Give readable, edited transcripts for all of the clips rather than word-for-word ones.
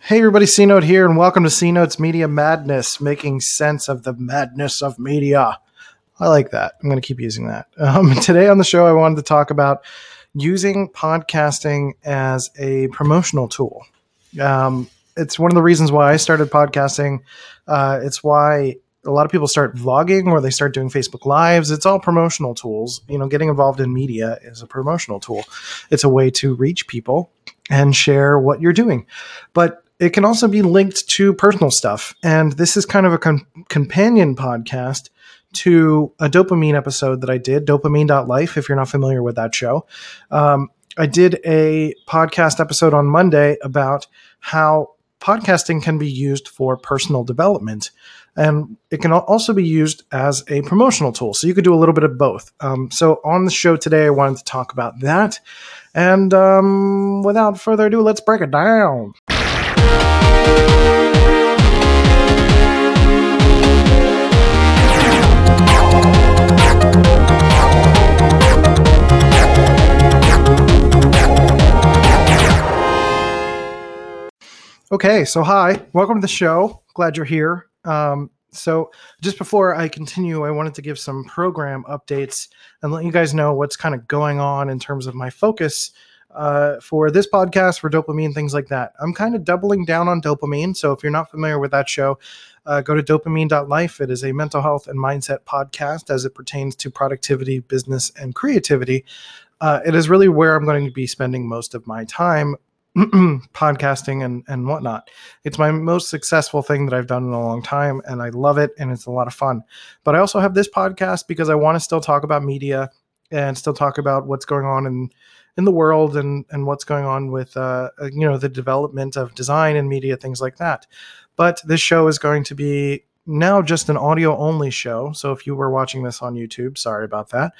Hey everybody, C Note here, and welcome to C Note's Media Madness, making sense of the madness of media. I like that. I'm going to keep using that. Today on the show, I wanted to talk about using podcasting as a promotional tool. It's one of the reasons why I started podcasting. It's why a lot of people start vlogging or they start doing Facebook Lives. It's all promotional tools. Getting involved in media is a promotional tool. It's a way to reach people and share what you're doing. But it can also be linked to personal stuff. And this is kind of a companion podcast to a dopamine episode that I did, dopamine.life, if you're not familiar with that show. I did a podcast episode on Monday about how podcasting can be used for personal development. And it can also be used as a promotional tool. So you could do a little bit of both. So on the show today, I wanted to talk about that. And without further ado, let's break it down. Okay, so hi, welcome to the show. Glad you're here. So just before I continue, I wanted to give some program updates and let you guys know what's kind of going on in terms of my focus for this podcast, for dopamine, things like that. I'm kind of doubling down on dopamine. So if you're not familiar with that show, go to dopamine.life. It is a mental health and mindset podcast as it pertains to productivity, business, and creativity. It is really where I'm going to be spending most of my time podcasting and whatnot. It's my most successful thing that I've done in a long time, and I love it, and it's a lot of fun. But I also have this podcast because I want to still talk about media and still talk about what's going on in the world and what's going on with the development of design and media, things like that. But this show is going to be now just an audio only show. So if you were watching this on YouTube, sorry about that.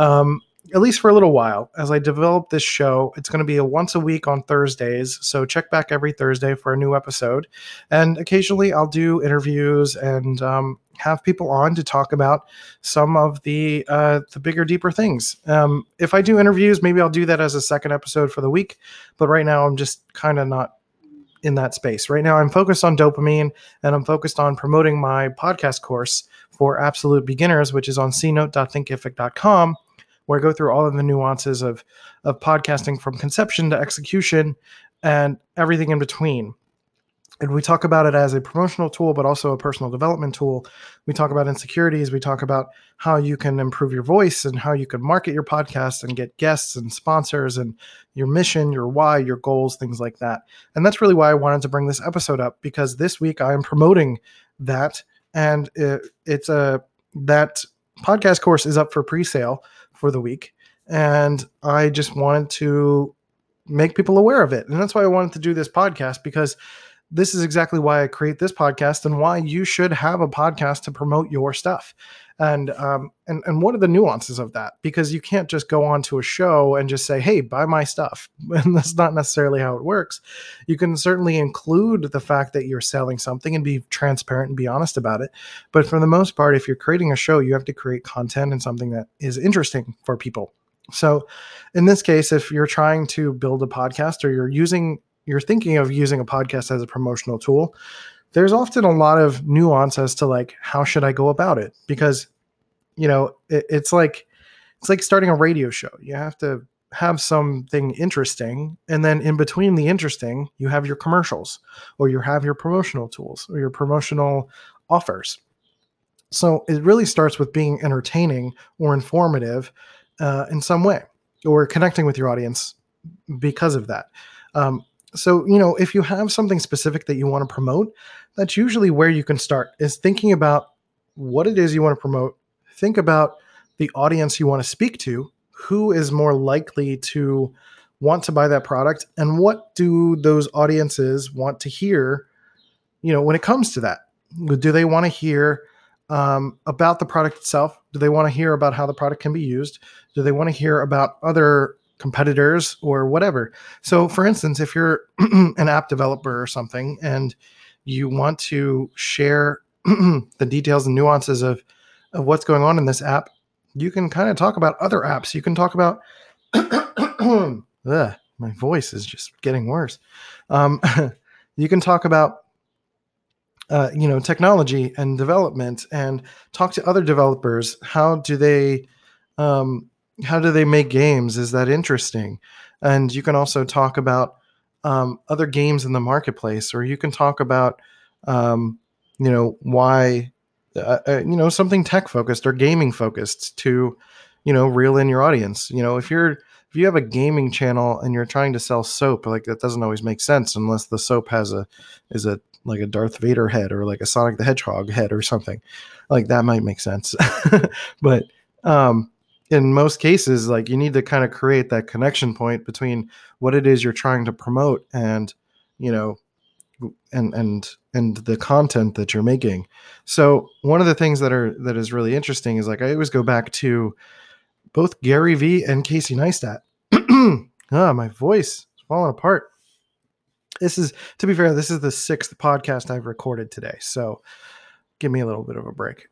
At least for a little while, as I develop this show, it's going to be a once a week on Thursdays. So check back every Thursday for a new episode. And occasionally I'll do interviews and have people on to talk about some of the bigger, deeper things. If I do interviews, maybe I'll do that as a second episode for the week. But right now I'm just kind of not in that space. Right now I'm focused on dopamine, and I'm focused on promoting my podcast course for absolute beginners, which is on cnote.thinkific.com, where I go through all of the nuances of podcasting from conception to execution and everything in between. And we talk about it as a promotional tool, but also a personal development tool. We talk about insecurities. We talk about how you can improve your voice and how you can market your podcast and get guests and sponsors and your mission, your why, your goals, things like that. And that's really why I wanted to bring this episode up, because this week I am promoting that. And that podcast course is up for pre-sale for the week. And I just wanted to make people aware of it. And that's why I wanted to do this podcast, because this is exactly why I create this podcast and why you should have a podcast to promote your stuff. And what are the nuances of that? Because you can't just go on to a show and just say, hey, buy my stuff. And that's not necessarily how it works. You can certainly include the fact that you're selling something and be transparent and be honest about it. But for the most part, if you're creating a show, you have to create content and something that is interesting for people. So in this case, if you're trying to build a podcast or you're thinking of using a podcast as a promotional tool, there's often a lot of nuance as to like, how should I go about it? Because, it's like starting a radio show. You have to have something interesting. And then in between the interesting, you have your commercials, or you have your promotional tools or your promotional offers. So it really starts with being entertaining or informative in some way, or connecting with your audience because of that. So, if you have something specific that you want to promote, that's usually where you can start, is thinking about what it is you want to promote. Think about the audience you want to speak to, who is more likely to want to buy that product, and what do those audiences want to hear, when it comes to that. Do they want to hear about the product itself? Do they want to hear about how the product can be used? Do they want to hear about other competitors or whatever? So for instance, if you're an app developer or something and you want to share the details and nuances of what's going on in this app, you can kind of talk about other apps. You can talk about my voice is just getting worse. You can talk about technology and development, and talk to other developers. Um, how do they make games? Is that interesting? And you can also talk about other games in the marketplace, or you can talk about um, why something tech focused or gaming focused to reel in your audience. If you have a gaming channel and you're trying to sell soap, like, that doesn't always make sense unless the soap is a like a Darth Vader head, or like a Sonic the Hedgehog head or something. Like, that might make sense. But um, in most cases, like, you need to kind of create that connection point between what it is you're trying to promote and you know and the content that you're making. So one of the things that is really interesting is, like, I always go back to both Gary Vee and Casey Neistat. My voice is falling apart. This is, to be fair, this is the 6th podcast I've recorded today, so give me a little bit of a break.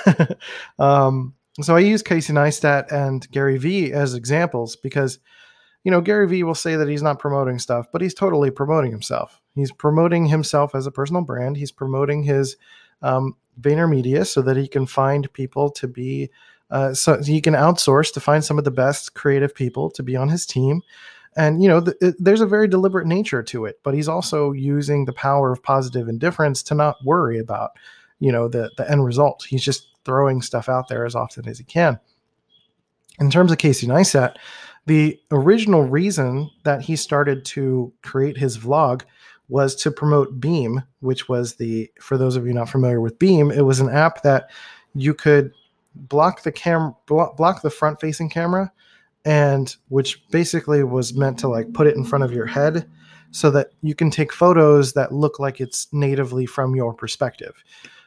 So I use Casey Neistat and Gary Vee as examples because, Gary Vee will say that he's not promoting stuff, but he's totally promoting himself. He's promoting himself as a personal brand. He's promoting his VaynerMedia so that he can find people to be, so he can outsource to find some of the best creative people to be on his team. And there's a very deliberate nature to it, but he's also using the power of positive indifference to not worry about the end result. He's just throwing stuff out there as often as he can. In terms of Casey Neistat, the original reason that he started to create his vlog was to promote Beam, which was for those of you not familiar with Beam, it was an app that you could block the front facing camera, and which basically was meant to, like, put it in front of your head so that you can take photos that look like it's natively from your perspective.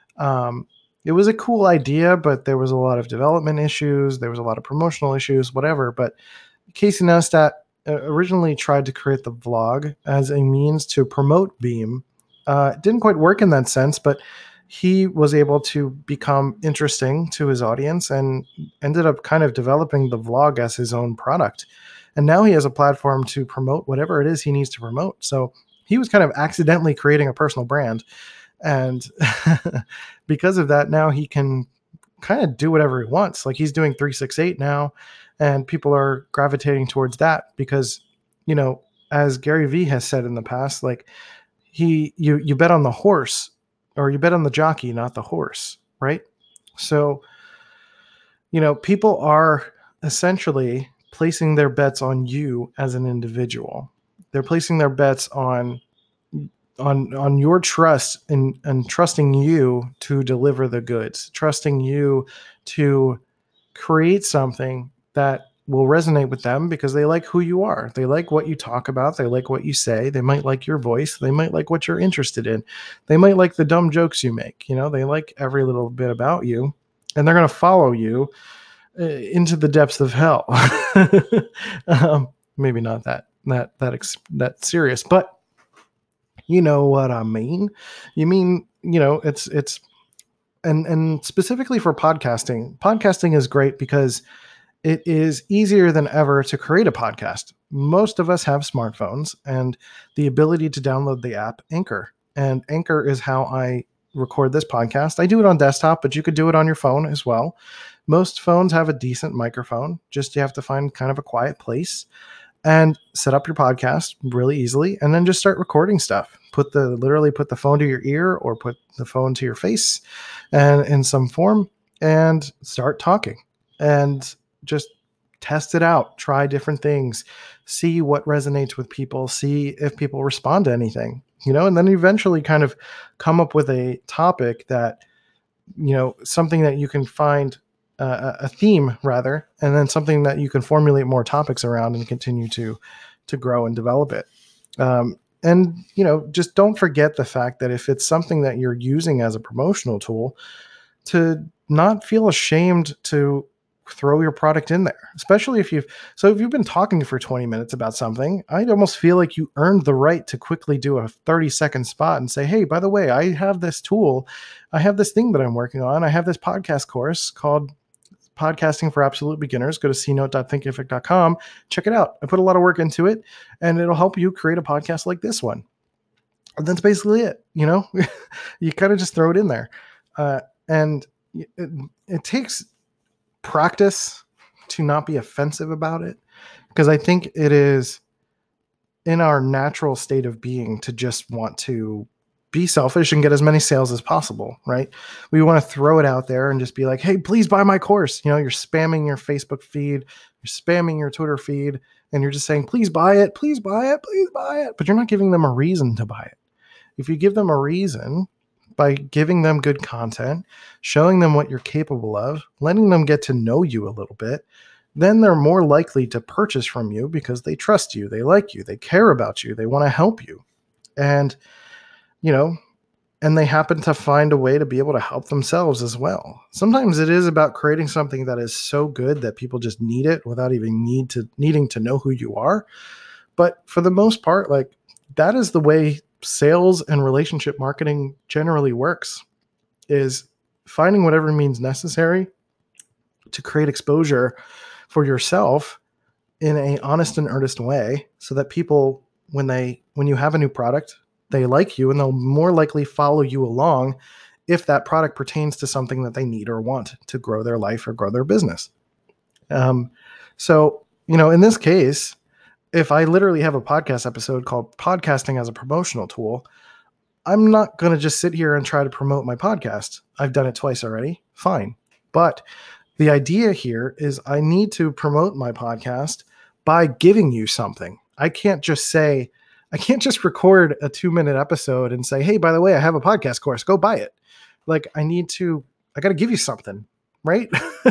It was a cool idea, but there was a lot of development issues. There was a lot of promotional issues, whatever. But Casey Neistat originally tried to create the vlog as a means to promote Beam. It didn't quite work in that sense, but he was able to become interesting to his audience and ended up kind of developing the vlog as his own product. And now he has a platform to promote whatever it is he needs to promote. So he was kind of accidentally creating a personal brand. And because of that, now he can kind of do whatever he wants. Like, he's doing 368 now, and people are gravitating towards that because, as Gary Vee has said in the past, like, you bet on the horse, or you bet on the jockey, not the horse, right? So, people are essentially placing their bets on you as an individual. They're placing their bets on your trust and trusting you to deliver the goods, trusting you to create something that will resonate with them because they like who you are. They like what you talk about. They like what you say. They might like your voice. They might like what you're interested in. They might like the dumb jokes you make. They like every little bit about you, and they're going to follow you into the depths of hell. Maybe not that serious, but you know what I mean. You mean, it's and specifically for podcasting. Podcasting is great because it is easier than ever to create a podcast. Most of us have smartphones and the ability to download the app Anchor. And Anchor is how I record this podcast. I do it on desktop, but you could do it on your phone as well. Most phones have a decent microphone, just you have to find kind of a quiet place and set up your podcast really easily, and then just start recording stuff. Literally put the phone to your ear or put the phone to your face and in some form, and start talking and just test it out, try different things, see what resonates with people, see if people respond to anything, and then eventually kind of come up with a topic that, something that you can find a theme rather, and then something that you can formulate more topics around and continue to grow and develop it. And just don't forget the fact that if it's something that you're using as a promotional tool, to not feel ashamed to throw your product in there, especially if you've been talking for 20 minutes about something. I'd almost feel like you earned the right to quickly do a 30-second spot and say, hey, by the way, I have this tool. I have this thing that I'm working on. I have this podcast course called Podcasting for Absolute Beginners. Go to cnote.thinkific.com. Check it out. I put a lot of work into it, and it'll help you create a podcast like this one. that's basically it. You kind of just throw it in there. And it takes practice to not be offensive about it, because I think it is in our natural state of being to just want to be selfish and get as many sales as possible, right? We want to throw it out there and just be like, hey, please buy my course. You're spamming your Facebook feed, you're spamming your Twitter feed, and you're just saying, please buy it, please buy it, please buy it. But you're not giving them a reason to buy it. If you give them a reason by giving them good content, showing them what you're capable of, letting them get to know you a little bit, then they're more likely to purchase from you because they trust you, they like you, they care about you, they want to help you. And, you know, and they happen to find a way to be able to help themselves as well. Sometimes it is about creating something that is so good that people just need it without even needing to know who you are. But for the most part, like, that is the way sales and relationship marketing generally works, is finding whatever means necessary to create exposure for yourself in a honest and earnest way, so that people, when you have a new product, they like you and they'll more likely follow you along if that product pertains to something that they need or want to grow their life or grow their business. So, in this case, if I literally have a podcast episode called Podcasting as a Promotional Tool, I'm not going to just sit here and try to promote my podcast. I've done it twice already. Fine. But the idea here is I need to promote my podcast by giving you something. I can't just record a 2-minute episode and say, hey, by the way, I have a podcast course, go buy it. Like, I got to give you something, right?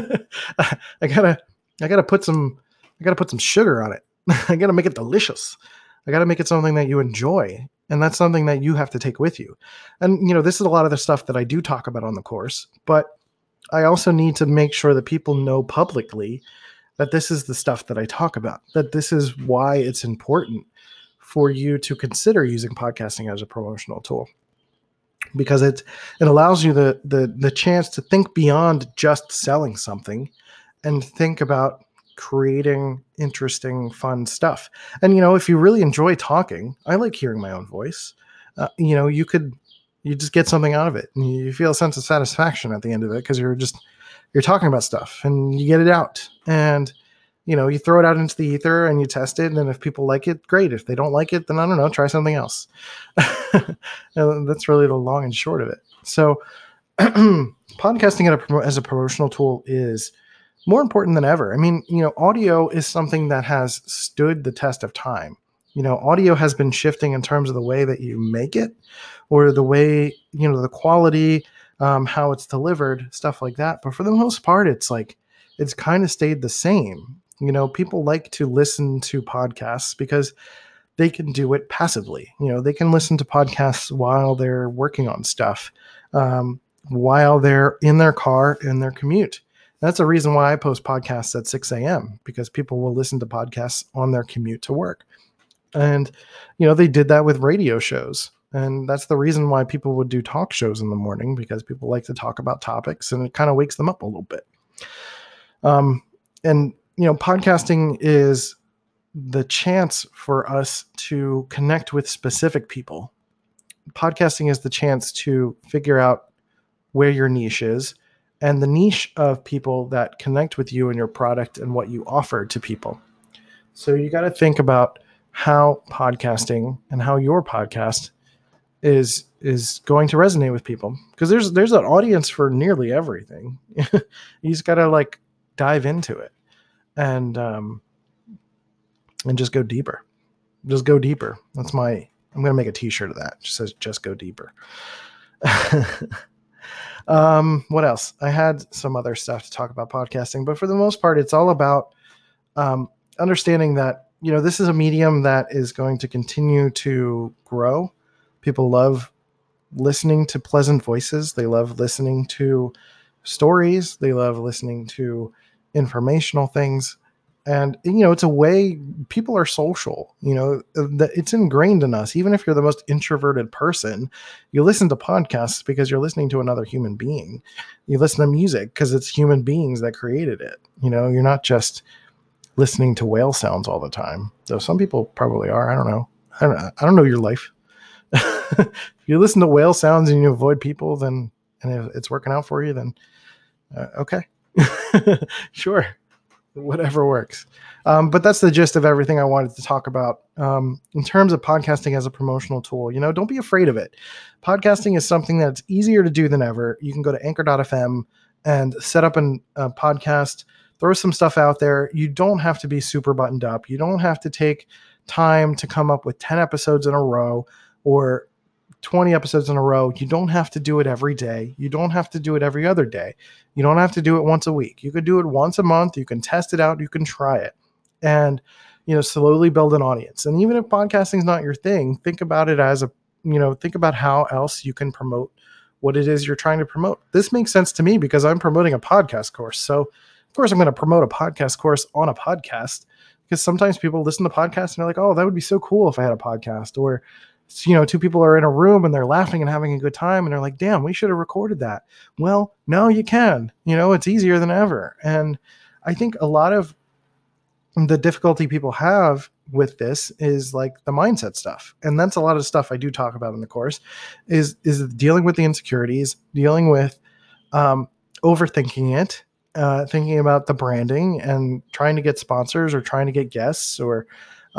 I gotta put some sugar on it. I got to make it delicious. I got to make it something that you enjoy. And that's something that you have to take with you. And, this is a lot of the stuff that I do talk about on the course, but I also need to make sure that people know publicly that this is the stuff that I talk about, that this is why it's important for you to consider using podcasting as a promotional tool, because it allows you the chance to think beyond just selling something and think about creating interesting, fun stuff. And, if you really enjoy talking, I like hearing my own voice. You just get something out of it and you feel a sense of satisfaction at the end of it, because you're talking about stuff and you get it out, and, you throw it out into the ether and you test it. And then if people like it, great. If they don't like it, then I don't know, try something else. That's really the long and short of it. So podcasting as a promotional tool is more important than ever. I mean, audio is something that has stood the test of time. Audio has been shifting in terms of the way that you make it, or the way, the quality, how it's delivered, stuff like that. But for the most part, it's kind of stayed the same. People like to listen to podcasts because they can do it passively. They can listen to podcasts while they're working on stuff, while they're in their car, in their commute. That's a reason why I post podcasts at 6 a.m. because people will listen to podcasts on their commute to work. And, they did that with radio shows. And that's the reason why people would do talk shows in the morning, because people like to talk about topics and it kind of wakes them up a little bit. And, podcasting is the chance for us to connect with specific people. Podcasting is the chance to figure out where your niche is, and the niche of people that connect with you and your product and what you offer to people. So you got to think about how podcasting and how your podcast is going to resonate with people, because there's an audience for nearly everything. You just got to dive into it and just go deeper. Just go deeper. I'm going to make a t-shirt of that. It just says, just go deeper. What else? I had some other stuff to talk about podcasting, but for the most part, it's all about understanding that, this is a medium that is going to continue to grow. People love listening to pleasant voices. They love listening to stories. They love listening to informational things. And, it's a way people are social, it's ingrained in us. Even if you're the most introverted person, you listen to podcasts because you're listening to another human being. You listen to music because it's human beings that created it. You're not just listening to whale sounds all the time. Though some people probably are. I don't know. I don't know your life. If you listen to whale sounds and you avoid people, then and if it's working out for you, then okay, sure, whatever works. But that's the gist of everything I wanted to talk about. In terms of podcasting as a promotional tool, don't be afraid of it. Podcasting is something that's easier to do than ever. You can go to anchor.fm and set up a podcast, throw some stuff out there. You don't have to be super buttoned up. You don't have to take time to come up with 10 episodes in a row or 20 episodes in a row. You don't have to do it every day. You don't have to do it every other day. You don't have to do it once a week. You could do it once a month. You can test it out. You can try it and, slowly build an audience. And even if podcasting is not your thing, think about it as think about how else you can promote what it is you're trying to promote. This makes sense to me because I'm promoting a podcast course. So of course I'm going to promote a podcast course on a podcast, because sometimes people listen to podcasts and they're like, oh, that would be so cool if I had a podcast. Or two people are in a room and they're laughing and having a good time and they're like, damn, we should have recorded that. Well, now you can. It's easier than ever. And I think a lot of the difficulty people have with this is like the mindset stuff. And that's a lot of stuff I do talk about in the course is dealing with the insecurities, dealing with overthinking it, thinking about the branding and trying to get sponsors or trying to get guests, or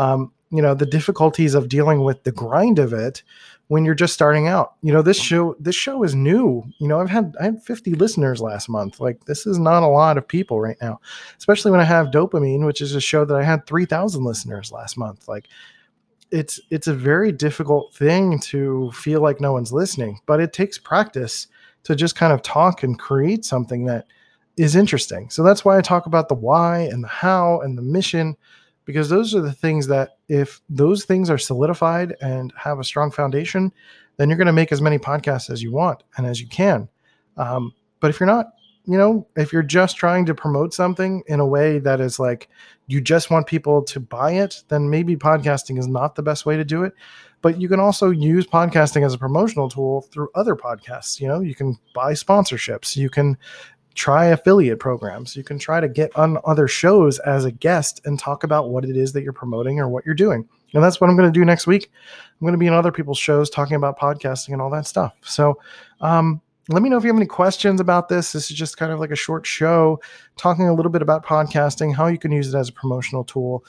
the difficulties of dealing with the grind of it when you're just starting out. This show is new. I had 50 listeners last month. Like, this is not a lot of people right now, especially when I have Dopamine, which is a show that I had 3,000 listeners last month. Like, it's a very difficult thing to feel like no one's listening, but it takes practice to just kind of talk and create something that is interesting. So that's why I talk about the why and the how and the mission, because those are the things that, if those things are solidified and have a strong foundation, then you're going to make as many podcasts as you want and as you can. But if you're not, if you're just trying to promote something in a way that is like, you just want people to buy it, then maybe podcasting is not the best way to do it. But you can also use podcasting as a promotional tool through other podcasts. You can buy sponsorships. You can try affiliate programs. You can try to get on other shows as a guest and talk about what it is that you're promoting or what you're doing. And that's what I'm going to do next week. I'm going to be on other people's shows talking about podcasting and all that stuff. So let me know if you have any questions about this. This is just kind of like a short show talking a little bit about podcasting, how you can use it as a promotional tool.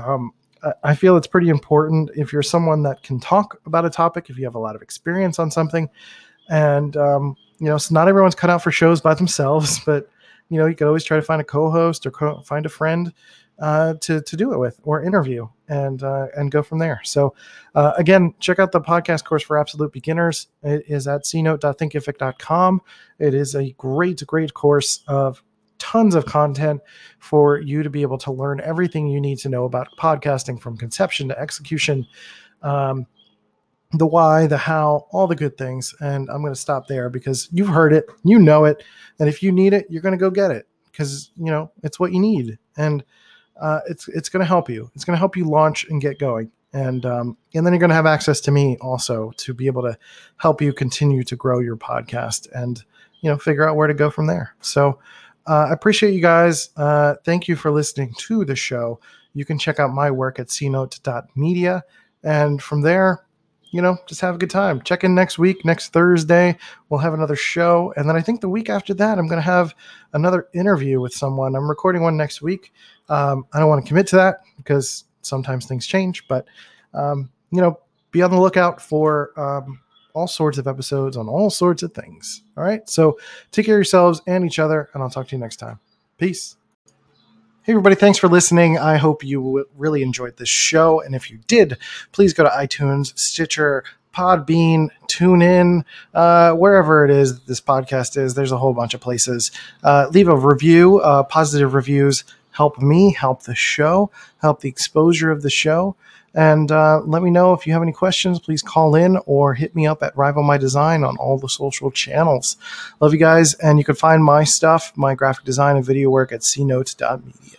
I feel it's pretty important if you're someone that can talk about a topic, if you have a lot of experience on something. And so not everyone's cut out for shows by themselves, but you could always try to find a co-host or find a friend to do it with, or interview, and go from there. So again, check out the podcast course for absolute beginners. It is at cnote.thinkific.com. It is a great course of tons of content for you to be able to learn everything you need to know about podcasting, from conception to execution, the why, the how, all the good things. And I'm going to stop there because you've heard it, you know it. And if you need it, you're going to go get it, because, it's what you need. And it's going to help you. It's going to help you launch and get going. And then you're going to have access to me also to be able to help you continue to grow your podcast and, figure out where to go from there. So I appreciate you guys. Thank you for listening to the show. You can check out my work at cnote.media. And from there, just have a good time. Check in next week. Next Thursday, we'll have another show. And then I think the week after that, I'm going to have another interview with someone. I'm recording one next week. I don't want to commit to that because sometimes things change, but, be on the lookout for all sorts of episodes on all sorts of things. All right. So take care of yourselves and each other, and I'll talk to you next time. Peace. Hey, everybody. Thanks for listening. I hope you really enjoyed this show. And if you did, please go to iTunes, Stitcher, Podbean, TuneIn, wherever it is this podcast is. There's a whole bunch of places. Leave a review. Positive reviews help me, help the show, help the exposure of the show. And let me know if you have any questions. Please call in or hit me up at Rival My Design on all the social channels. Love you guys. And you can find my stuff, my graphic design and video work at cnote.media.